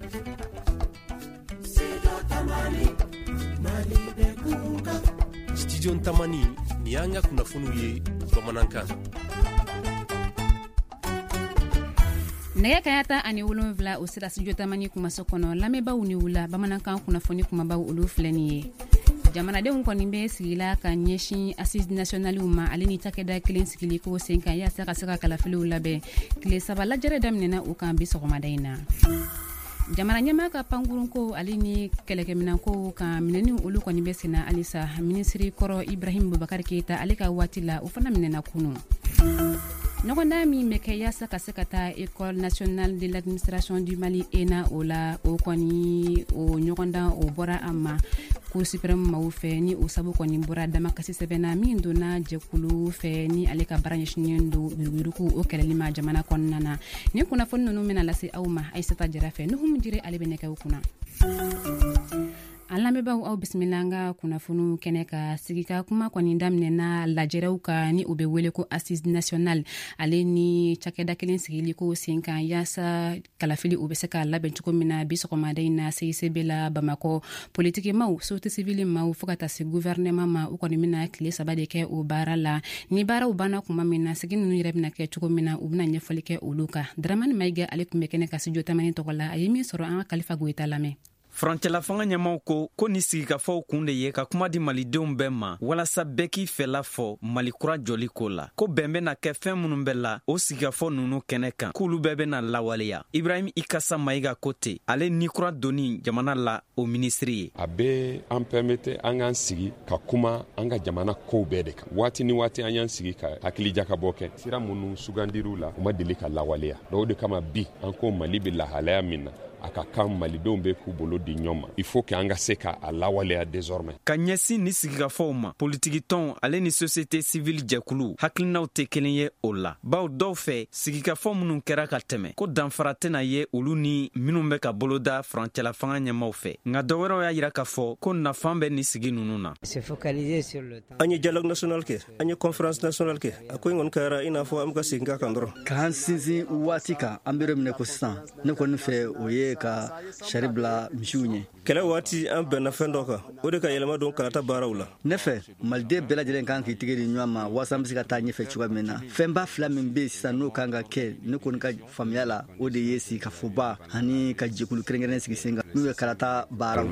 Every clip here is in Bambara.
Studio Tamani ni anga kunnafoniw ye bamanankan. Nɛgɛ kaɲa 17 o sera studio Tamani kumaso kɔnɔ lamɛnbaaw ni wula bamanankan kunnafoni kumabaw olu filɛ nin ye. Jamanadenw kɔni bɛ sigila ka ɲɛsin assise nationale ma ale ni cakɛda kelen sigili ko sen kan yaasa ka se ka kalafiliw labɛn tile 3 lajɛrɛ daminɛna u kan bi sɔgɔmada in na. Jamana ɲɛmaa ka pankurun ko ale ni kɛlɛkɛminanko kan minɛni olu kɔni bɛ senna alisa ministre kɔrɔ Ibrahim Boubacar Keita ale ka waati la o fana minɛna kunu. Ɲɔgɔndan min bɛ kɛ yaasa ka se ka taa École nationale de l'administration du Mali ENA o la o kɔni o ɲɔgɔndan o bɔra a ma Cour suprême maaw fɛ ni o sabu kɔni bɔra damakasi sɛbɛnna min donna jɛkulu fɛ ni ale ka baara ɲɛsinnen do yurugu o kɛlɛli ma jamana kɔnɔna na. Ni kunnafoni ninnu bɛna lase aw ma Aïssata Jara fɛ Nuhum Jire ale bɛ nɛgɛw kunna. An lamɛnbaaw aw bisimila an ka kunnafoniw kɛnɛ ka sigi ka kuma kɔni daminɛna lajɛrɛw ka ni o bɛ wele ko assise nationale ale ni cakɛda kelen sigili ko sen kan yaasa kalafili o bɛ se ka labɛn cogo min na bi sɔgɔmada in na CICB la Bamakɔ politiki maaw société civile maaw fo ka taa se gouvernement ma u kɔni bɛna tile 3 de kɛ o baara la ni baaraw banna kuma min na sigi ninnu yɛrɛ bɛna kɛ cogo min na u bɛna ɲɛfɔli kɛ olu kan. Dramani Maïga ale tun bɛ kɛnɛ ka studio Tamani tɔgɔ la a ye min sɔrɔ an ka Kalifa Goyita lamɛn. Furancɛla fanga ɲɛmaw ko ni sigikafɔw kun de ye ka kuma di malidenw bɛɛ ma walasa bɛɛ k'i fɛla fɔ Mali kura jɔli ko la ko bɛn bɛna kɛ fɛn minnu bɛ la o sigikafɔ ninnu kɛnɛ kan k'olu bɛɛ bɛna lawaleya. Ibrahim Ikasa Maïga ko ten ale ni kura doni jamana la o ministre ye. A bɛ an permette an k'an sigi ka kuma an ka jamana kow bɛɛ de kan. Waati ni waati an y'an sigi ka hakilijakabɔ kɛ. Sira minnu sugandir'u la u ma deli ka lawaleya. O de kama bi an ko Mali bɛ lahalaya min na a ka kan malidenw bɛ k'u bolo di ɲɔgɔn ma. Il faut que an ka se ka a lawaleya désormais. Ka ɲɛsin ni sigikafɔw ma politiki tɔn ale ni société civile jɛkulu hakilinaw tɛ kelen ye o la. Baw dɔw fɛ sigikafɔ minnu kɛra ka tɛmɛ ko danfara tɛna ye olu ni minnu bɛ ka boloda furancɛla fanga ɲɛmaw fɛ. Nka dɔwɛrɛw y'a yira k'a fɔ ko nafan bɛ ni sigi ninnu na. An ye dialogue national kɛ an ye conférence nationale kɛ a ko in kɔni kɛra i n'a fɔ an bɛ ka segin ka kan dɔrɔn. K'an sinsin waati kan an bɛ minɛ ko sisan ne kɔni fɛ o ye ka sari bila misiw ɲɛ. Kɛlɛ waati an bɛnna fɛn dɔ kan o de ka yɛlɛma don kalata baaraw la. Ne fɛ maliden bɛɛ lajɛlen kan k'i tigɛ di ɲɔgɔn ma waasa an bɛ se ka taa ɲɛfɛ cogoya min na. Fɛnba fila min bɛ yen sisan n'o kan ka kɛ ne kɔni ka faamuya la o de ye sigikafoba ani ka jɛkulu kɛrɛnkɛrɛnnen sigi sen kan n'u ye kalata baaraw.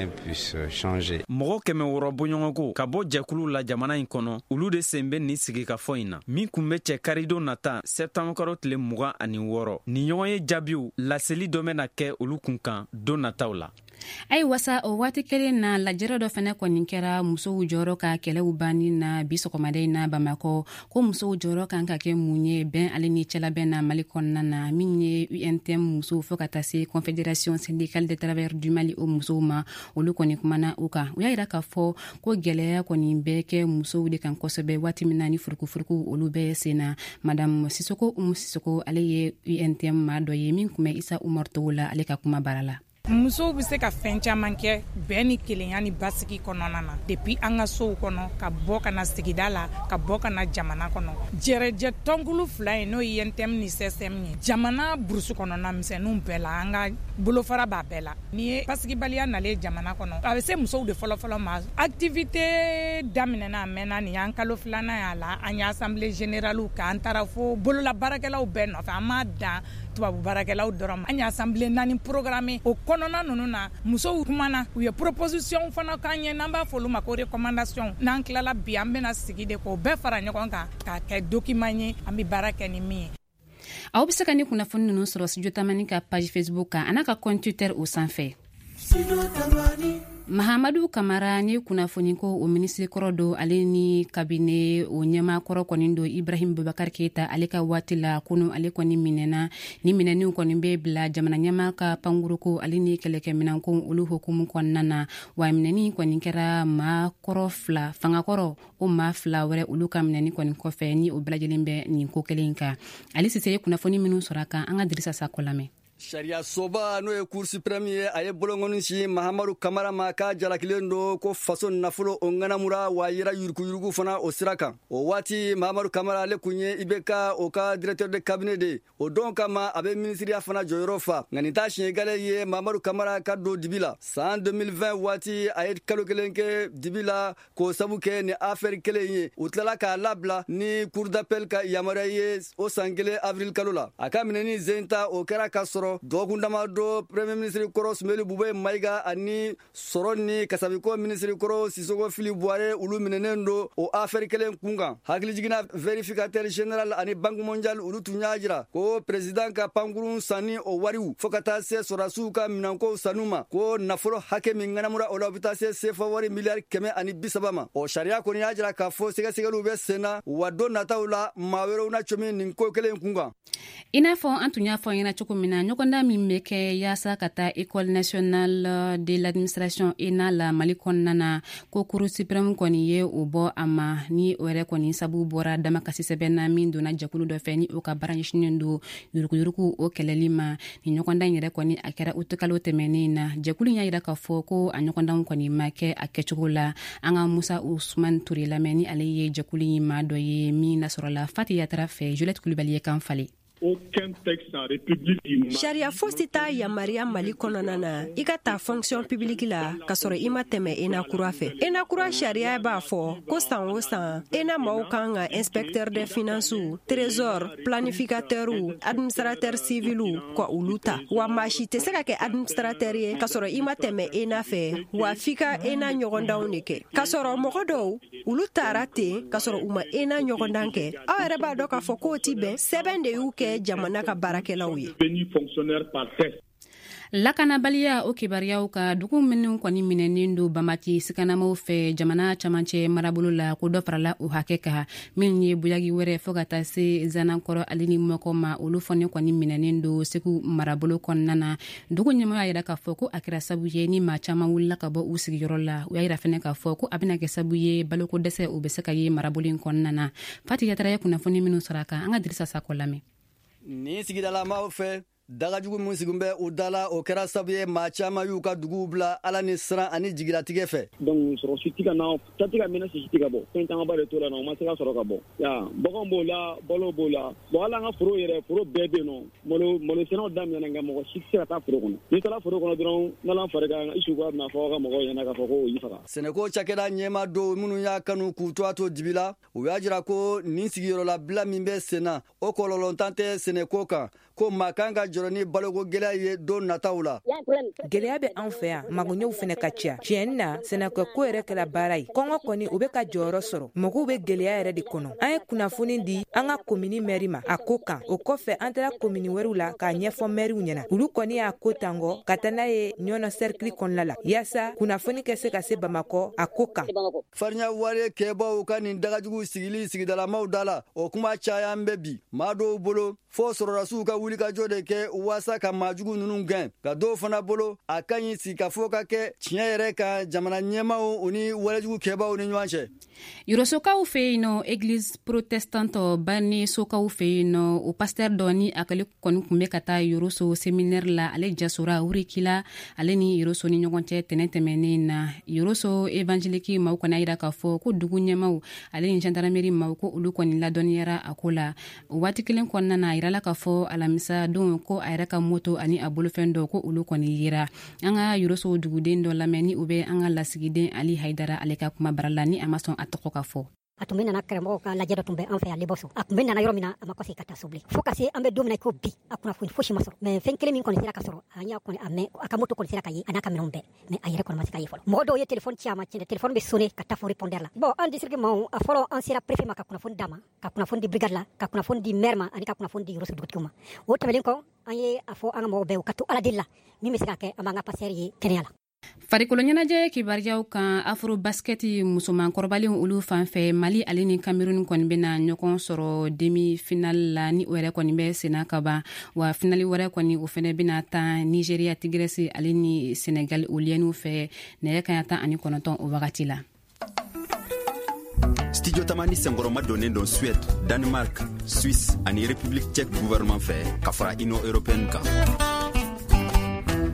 Mɔgɔ 100 bɔɲɔgɔnko ka bɔ jɛkulu la jamana in kɔnɔ olu de sen bɛ nin sigikafɔ in na min kun bɛ cɛ karidon nata septembre tile 26 ni ɲɔgɔn ye jaabiw laseli dɔ bɛna kɛ olu kun kan don nataw la. Ayiwa sa o waati kelen na lajɛrɛ dɔ fana kɔni kɛra musow jɔyɔrɔ ka kɛlɛw banni na bi sɔgɔmada in na Bamakɔ ko musow jɔyɔrɔ kan ka kɛ mun ye bɛn ale ni cɛlabɛn na Mali kɔnɔna na min ye UNTM musow fo ka taa se Confédération syndicale des travailleurs du Mali o musow ma olu kɔni kumana u kan. U y'a yira k'a fɔ ko gɛlɛya kɔni bɛ kɛ musow de kan kosɛbɛ waati min na ni furukufuruku olu bɛ sen na. Madame Sisoko Sisoko ale ye UNTM ma dɔ ye min kun bɛ Isa Umar Togo la ale ka kuma bara la. Musow bɛ se ka fɛn caman kɛ bɛn ni kelenya ni basigi kɔnɔna na depuis an ka sow kɔnɔ ka bɔ ka na sigida la ka bɔ ka na jamana kɔnɔ. Jɛrɛjɛ tɔnkulu fila ye n'o ye UNTM ni CSM ye jamana burusu kɔnɔna misɛnninw bɛɛ la an ka bolofara b'a bɛɛ la. Ni ye basigibaliya nalen jamana kɔnɔ a bɛ se musow de fɔlɔfɔlɔ ma. Activité daminɛna a mɛnna nin y'an kalo 2nan y'a la an ye assemblée générale kɛ an taara fo bolola baarakɛlaw bɛɛ nɔfɛ an m'a dan tubabu baarakɛlaw dɔrɔn ma. An ye assemblée 4 programme o kɔnɔna ninnu na musow kumana u ye proposition fana k'an ye n'an b'a fɔ olu ma ko recommandation n'an tilala bi an bɛna sigi de k'o bɛɛ fara ɲɔgɔn kan k'a kɛ document ye an bɛ baara kɛ ni min ye. Aw bɛ se ka ni kunnafoni ninnu sɔrɔ studio Tamani ka page Facebook kan an'a ka compte Twitter o sanfɛ. Mahamadu Kamara ni kunnafoni ko o ministre kɔrɔ do ale ni kabine o ɲɛma kɔrɔ kɔni do Ibrahim Boubacar Keita ale ka waati la kunu ale kɔni minɛna ni minɛniw kɔni bɛ bila jamana ɲɛma ka panguru ko ale ni kɛlɛkɛminanko olu hukumu kɔnɔna na wa minɛni kɔni kɛra maa kɔrɔ 2 fangakɔrɔ o maa 2 wɛrɛ olu ka minɛni kɔni kɔfɛ ni o bɛɛ lajɛlen bɛ nin ko kelen kan. Ali Sise ye kunnafoni minnu sɔrɔ kan an ka Dirisa Sako lamɛn. Sharia soba no ye Cour suprême ye aye bolongoni si Mahamadou Kamara ma ka jalakilen do ko faso nafolo ongana mura wa yira yuruku fana o siraka o wati Mahamadou Kamara le kunye ibeka o ka directeur de cabinet de o don kama abe ministère fana joyoro fa ngani ta shingale ye Mahamadou Kamara ka do dibila san 2020 wati aye kalokelenke dibila ko sabuke ni affaire kelenye utlala ka labla ni cour d'appel ka yamara ye o sangele avril kalola aka mineni zenta o kera ka dokundama do premier ministre koro Sumeli Bube Maiga ani soroni kasabiko ministre koro Sisoko Fili Boire ulu minenendo o affaire kelen kunga hakili jigina verificateur général ani banque mondiale ulu tunyajira ko president ka pangurun sani o wariu fokata se sorasuka minanko sanuma ko nafolo hake minganamura o lobita se favori milliard keme ani bisabama o sharia ko nyajira ka fo sega lube sena wado nataula mawero una chomi ninko kelen kunga ina fo antunya fo ina chokumina nyokonda mimeke yasa kata école nationale de l'administration ina la malikon nana ko Cour suprême koni ye ubo ama ni ore koni sabu bora dama kasi sebena mindo na jakulu do feni o ka baranye shinendo yuruku o kelelima ni nyokonda nyere koni akera utukalo temenina jakulu nya ira ka fo ko anyokonda koni make akechukula anga Musa Ousmane Touré lameni aleye jakulu yima do ye mi nasorola Fatia Trafe Juliette Koulibaly kan fale. Aucun texte en République du Sharia fostita ya Maria Mali kononana igata fonction publique la kasoro ima teme ena kura fe ena kura sharia ba fo ko san o san ena maukanga inspecteur des finances trésor planificateur ou administrateur civil ko uluta wa machite seka ke administrateur ye kasoro ima teme ena fe wa fika ena nyogonda unike kasoro mogodo uluta rate kasoro uma ena nyogondanke awere ba doka fo ko tibe sebende uke jamana ka barakelaw ye fonctionnaire par test. Lakana balia o kibariyaw ka dugu minnu kɔni minɛnen do Bamaki sikanamaw fɛ jamana camancɛ marabolo la ko dɔ farala o hakɛ ka min ye buyagi wɛrɛ fɔ ka taa se Zanankɔrɔ ale ni Mɔkɔ ma olu fɔne kɔni minɛnen do Segu marabolo kɔnɔna na dugu ɲɛmɔgɔ y'a yira k'a fɔ ko a kɛra sabu ye ni maa caman wulila ka bɔ u sigiyɔrɔ la u y'a yira fɛnɛ k'a fɔ ko a bɛna kɛ sabu ye baloko dɛsɛ o bɛ se ka ye marabolo in kɔnɔna na Fati Yatara ye kunnafoni minnu sɔrɔ a kan an ka Dirisa Sako lamɛn ni sigidalamaw fɛ dagajugu mun sigumbe o dala o kɛra sabu ye maa caman y'u ka duguw bila ala ni siran ani jigilatigɛ fɛ donc sɔrɔ si tika na tati ka mena si tika bɔ fɛn caman ba de to la na o ma se ka sɔrɔ ka bɔ ya baganw b'o la balo b'o la bon ala an ka foro yɛrɛ foro bɛɛ bɛ yen nɔ malo sɛnɛw daminɛna nka mɔgɔ si tɛ se ka taa foro kɔnɔ n'i taara foro kɔnɔ dɔrɔn n'ala fari kan i sugu bɛna fɔ ka mɔgɔw ɲɛna k'a fɔ ko o y'i faga sɛnɛko cakɛda ɲɛma do minnu y'a kanu k'u to a to dibi la u y'a jira ko nin sigiyɔrɔla bila min bɛ senna o kɔlɔlɔntan tɛ sɛnɛko kan ko maa kan ka jɔrɔ ni baloko gɛlɛya ye don nataw la gɛlɛya bɛ an fɛ yan magoɲɛw fɛnɛ ka ca tiɲɛni na sɛnɛkɛ ko yɛrɛ kɛra baara ye kɔngɔ kɔni o bɛ ka jɔyɔrɔ sɔrɔ mɔgɔw bɛ gɛlɛya yɛrɛ de kɔnɔ an ye kunnafoni di an ka komini mɛri ma a ko kan o kɔfɛ an taara komini wɛrɛw la k'a ɲɛfɔ mɛriw ɲɛna olu kɔni y'a ko tangɔ ka taa n'a ye ɲɔnɔ cercle kɔnɔna la yaasa kunnafoni ka se ka se Bamakɔ a ko kan farinya wari kɛbaw ka nin dagajugu sigili sigidalamaw da la o kuma caya an bɛ bi maa dɔw bolo fo sɔrɔdasiw ka wuli ka jɔ de kɛ waasa ka maajugu ninnu gɛn ka dɔw fana bolo a ka ɲi sigi ka fɔ ka kɛ tiɲɛ yɛrɛ ka jamana ɲɛmaw u ni walejugu kɛbaw ni ɲɔgɔn cɛ Yorosokaw fɛ yen nɔ église protestante Bani sokaw fɛ yen nɔ o pasteur dɔ ni a kale kɔni kun bɛ ka taa Yoroso séminaire la ale jasora Wurikila ale ni Yoroso ni ɲɔgɔn cɛ tɛnɛ tɛmɛnen na Yoroso évangélique maaw kɔni y'a yira k'a fɔ ko dugu ɲɛmaw ale ni gendarmerie maaw ko olu kɔni ladɔnniyara a ko la o waati kelen kɔnɔna na a yirala k'a fɔ alamisa don ko a yɛrɛ ka moto ani a bolofɛn dɔ ko olu kɔni yira an ka Yoroso duguden dɔ lamɛn ni o bɛ an ka lasigiden Ali Haidara ale ka kuma bara la ni a ma sɔn a tɔgɔ ka fɔ a tun bɛ nana karamɔgɔw ka lajɛ dɔ tun bɛ an fɛ yan Lebɔso a tun bɛ nana yɔrɔ min na a ma kɔse ka taa so bilen fo ka se an bɛ don min na i ko bi a kunnafoni fosi ma sɔrɔ mais fɛn kelen min kɔni sera ka sɔrɔ an y'a kɔni a mɛn a ka moto kɔni sera ka ye a n'a ka minɛnw bɛɛ mais a yɛrɛ kɔni ma se ka ye fɔlɔ mɔgɔ dɔw ye téléphone ci a ma tiɲɛ téléphone bɛ sonné ka taa fɔ répondeur la bon an district maaw a fɔlɔ an sera préfet ma ka kunnafoni d'a ma ka kunnafoni di brigade la ka kunnafoni di maire ma ani ka kunnafoni di Yoroso dugutigiw ma o tɛmɛlen kɔ an ye a fɔ an ka mɔgɔw bɛɛ u ka to ala deli la min bɛ se ka kɛ an b'an ka pasteur ye kɛnɛya la farikolo ɲɛnajɛ kibariyaw kan afro basketi musoman kɔrɔbalenw olu fanfɛ Mali ale ni Cameroun kɔni bɛna ɲɔgɔn sɔrɔ demi final la ni o yɛrɛ kɔni bɛ senna ka ban wa finali wɛrɛ kɔni o fɛnɛ bɛna taa Nigeria Tigres ale ni Senegal o lienw fɛ nɛgɛ kaɲa 19 o wagati la Studio Tamani Sengoroma donnen don Suède, Danemark, Suisse ani République tchèque gouvernement fɛ ka fara Union européenne kan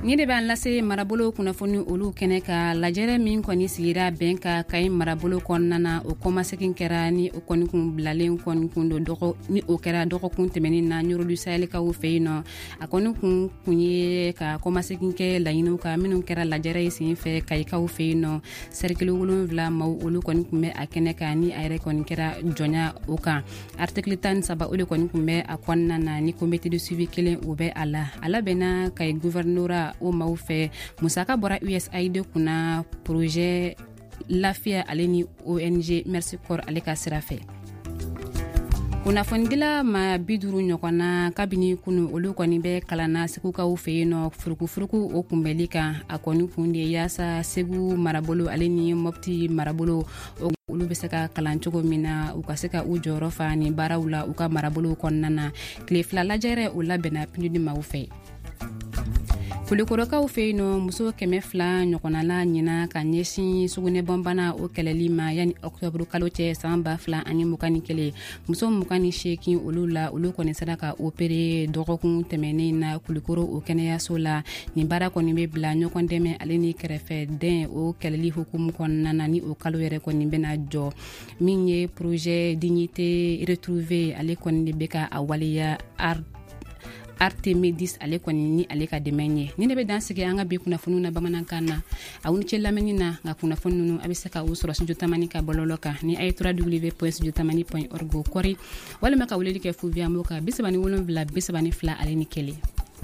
ni de b'an lase marabolo kunnafoni olu kɛnɛ ka lajɛrɛ min kɔni sigira bɛn ka kayi marabolo kɔnɔna na o kɔmasegin kɛra ni o kɔni kun bilalen kɔni kun do ni o kɛra dɔgɔkun tɛmɛnin na ɲorodu sayɛlikaw fɛ yen nɔ a kɔni kun ye ka kɔmasegin kɛ laɲiniw ka minnu kɛra lajɛrɛ ye sen fɛ kayikaw fɛ yen nɔ sɛrikili 7 maaw olu kɔni kun bɛ a kɛnɛ ka ni a yɛrɛ kɔni kɛra jɔnya o kan article 13 o de kɔni kun bɛ a kɔnɔna na ni comité de suivi kelen o bɛ a la bɛnna kayi gouvernora o maaw fɛ musaka bɔra USAID kunna projet lafiya ale ni ONG Merci Corps ale ka sira fɛ. Kunnafonidila ma 50 ɲɔgɔnna kabini kunu olu kɔni bɛ kalanna segukaw fɛ yen nɔ furukufuruku o kunbɛli kan a kɔni kun de yaasa segu marabolo ale ni mɔpti marabolo olu bɛ se ka kalan cogo min na u ka se ka u jɔyɔrɔ fa ni baaraw la u ka marabolo kɔnɔna na tile 2 lajɛrɛ o labɛnna PNUD maaw fɛ. Kulikorokaw fɛ yen nɔ muso 200 ɲɔgɔnna la ɲina ka ɲɛsin sugunɛbɔnbana o kɛlɛli ma yanni octobre kalo cɛ san 2021 muso 28 olu la olu kɔni sera ka opéré dɔgɔkun tɛmɛnen na Kulikoro o kɛnɛyaso la nin baara kɔni bɛ bila ɲɔgɔn dɛmɛ ale ni kɛrɛfɛ den o kɛlɛli hukumu kɔnɔna na ni o kalo yɛrɛ kɔni bɛna jɔ min ye projet dignité retrouvée ale kɔni de bɛ ka a waleya Artemidis ale kɔni ni ale ka dɛmɛ ɲɛ ni ne bɛ dan sigi an ka bi kunnafoniw na bamanankan na aw ni cɛ lamɛnni na nka kunnafoni ninnu a bɛ se ka u sɔrɔ studio tamani ka bɔlɔlɔ kan ni a ye www.studiotamani.org kɔri walima ka weleli kɛ fu via mo ka 37 32 ale ni 1.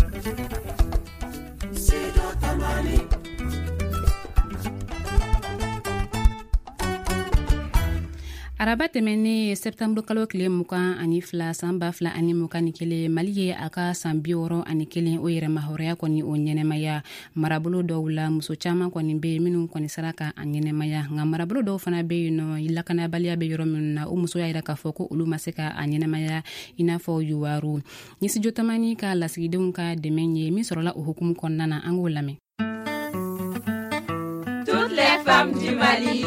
Araba tɛmɛnen septembre kalo tile 22 san 2021 Mali ye a ka san 61 o yɛrɛma hɔrɔnya kɔni o ɲɛnɛmaya marabolo dɔw la muso caman kɔni bɛ minnu kɔni sera ka a ɲɛnɛmaya nka marabolo dɔw fana bɛ yen nɔ lakanabaliya bɛ yɔrɔ minnu na o muso y'a jira k'a fɔ ko olu ma se ka a ɲɛnɛmaya i n'a fɔ yuwaru ni studio tamani ka lasigidenw ka dɛmɛ ye min sɔrɔla o hukumu kɔnɔna na an k'o lamɛn. Toutes les femmes du Mali.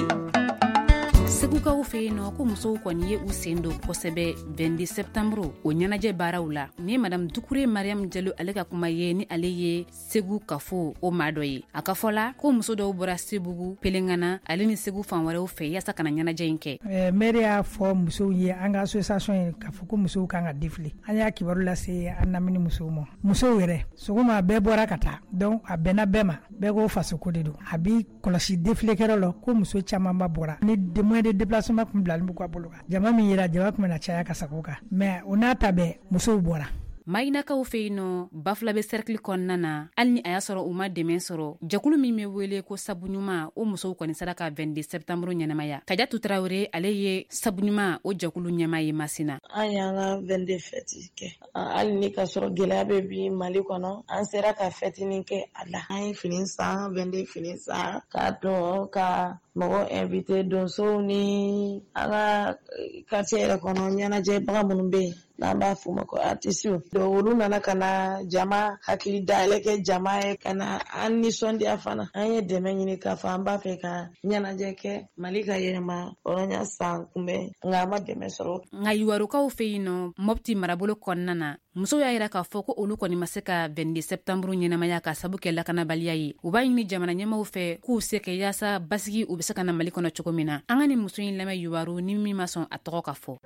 Segukaw fɛ yen nɔ ko musow kɔni ye u sen don kosɛbɛ 22 septembre o ɲɛnajɛ baaraw la ni madame Dukure Mariam Jalo ale ka kuma ye ni ale ye Segu kafo o maa dɔ ye a ka fɔ la ko muso dɔw bɔra Sebugu Pelengana ale ni Segu fan wɛrɛw fɛ yaasa kana ɲɛnajɛ in kɛ. Maire y'a fɔ musow ye an ka association ye k'a fɔ ko musow kan ka défiler an y'a kibaru lase an lamini musow ma musow yɛrɛ sɔgɔma bɛɛ bɔra ka taa donc a bɛnna bɛɛ ma bɛɛ ko faso ko de don a bi kɔlɔsi défilé kɛrɛ la ko muso caman ba bɔra ni de déplacement kun bilalen b'u ka bolo kan jama min yera jama kun bɛna caya ka sago kan mais o n'a ta bɛɛ musow bɔra. Mayinakaw fɛ yen nɔ Bafula bɛ cercle kɔnɔna na hali ni a y'a sɔrɔ u ma dɛmɛ sɔrɔ jɛkulu min bɛ wele ko sabu ɲuman o musow kɔni sera ka 22 septembre ɲɛnamaya Kajatu Tarawele ale ye sabu ɲuman o jɛkulu ɲɛma ye Masina. An y'an ka 22 fête kɛ hali ni ka sɔrɔ gɛlɛya bɛ bi Mali kɔnɔ an sera ka fêtinin kɛ a la an ye fini san 22 fini san k'a dɔn ka mɔgɔ invité donsow ni an ka quartier yɛrɛ kɔnɔ ɲɛnajɛbaga minnu bɛ yen n'an b'a f'u ma ko artisiw donc olu nana ka na jama hakili dayɛlɛ kɛ jama ye ka na an nisɔndiya fana an ye dɛmɛ ɲini k'a fɔ an b'a fɛ ka ɲɛnajɛ kɛ Mali ka yɛlɛma hɔrɔnya san kunbɛn nka an ma dɛmɛ sɔrɔ. Nka yuwarukaw fɛ yen nɔ Mopti marabolo kɔnɔna na musow y'a jira k'a fɔ ko olu kɔni ma se ka 22 septembre ɲɛnamaya ka sabu kɛ lakanabaliya ye u b'a ɲini jamana ɲɛmaw fɛ k'u se kɛ yaasa basigi u bɛ se ka na Mali kɔnɔ cogo min na an ka ni muso in lamɛn yuwaru ni min ma sɔn a tɔgɔ ka fɔ.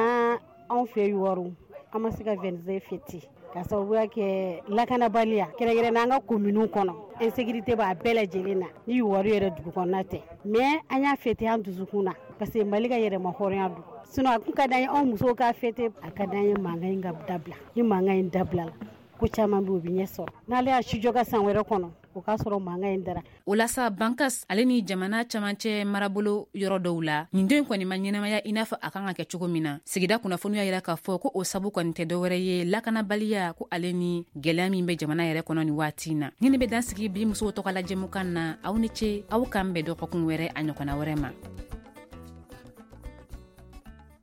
Anw fɛ yuwaru an ma se ka 22 fêter ka sababuya kɛ lakanabaliya kɛrɛnkɛrɛn n'an ka commune kɔnɔ insécurité b'a bɛɛ lajɛlen na ni yuwaru yɛrɛ dugu kɔnɔna tɛ mais an y'a fêter an dusukun na parce que Mali ka yɛrɛma hɔrɔnya don sinon a kun ka d'an ye anw musow ka fêter a ka d'an ye mankan in ka dabila ni mankan in dabila la ko caman bɛ u bɛ ɲɛ sɔrɔ n'ale y'a sijɔ ka san wɛrɛ kɔnɔ o k'a sɔrɔ mankan in dara. O la sa Bankas ale ni jamana camancɛ marabolo yɔrɔ dɔw la nin den kɔni ma ɲɛnamaya i n'a fɔ a kan ka kɛ cogo min na sigida kunnafoni y'a jira k'a fɔ ko o sabu kɔni tɛ dɔwɛrɛ ye lakanabaliya ko ale ni gɛlɛya min bɛ jamana yɛrɛ kɔnɔ ni waati na ni ne bɛ dan sigi bi musow tɔgɔ la jɛmukan na aw ni ce aw kan bɛn dɔgɔkun wɛrɛ a ɲɔgɔnna wɛrɛ ma.